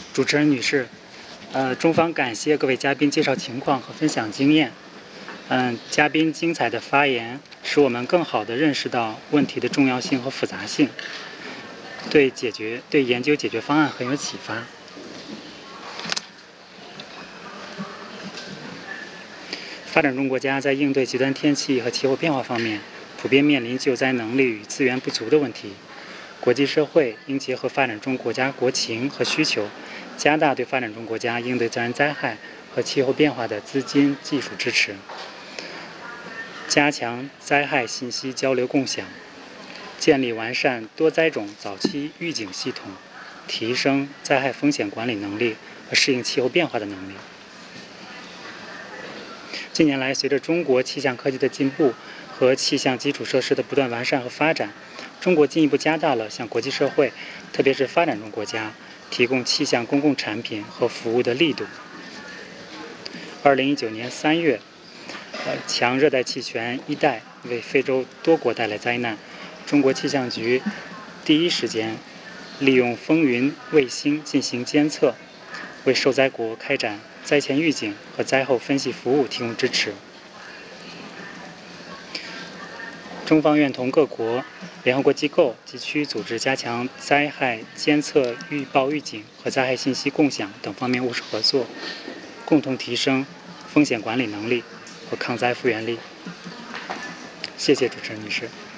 主持人女士，中方感谢各位嘉宾介绍情况和分享经验。嘉宾精彩的发言使我们更好地认识到问题的重要性和复杂性，对研究解决方案很有启发。发展中国家在应对极端天气和气候变化方面，普遍面临救灾能力与资源不足的问题。国际社会应结合发展中国家国情和需求，加大对发展中国家应对自然灾害和气候变化的资金、技术支持，加强灾害信息交流共享，建立完善多灾种早期预警系统，提升灾害风险管理能力和适应气候变化的能力。近年来，随着中国气象科技的进步和气象基础设施的不断完善和发展，中国进一步加大了向国际社会，特别是发展中国家提供气象公共产品和服务的力度。2019年3月，强热带气旋伊代为非洲多国带来灾难，中国气象局第一时间利用风云卫星进行监测，为受灾国开展灾前预警和灾后分析服务提供支持。中方愿同各国、联合国机构及区域组织加强灾害监测、预报预警和灾害信息共享等方面务实合作，共同提升风险管理能力和抗灾复原力。谢谢主持人女士。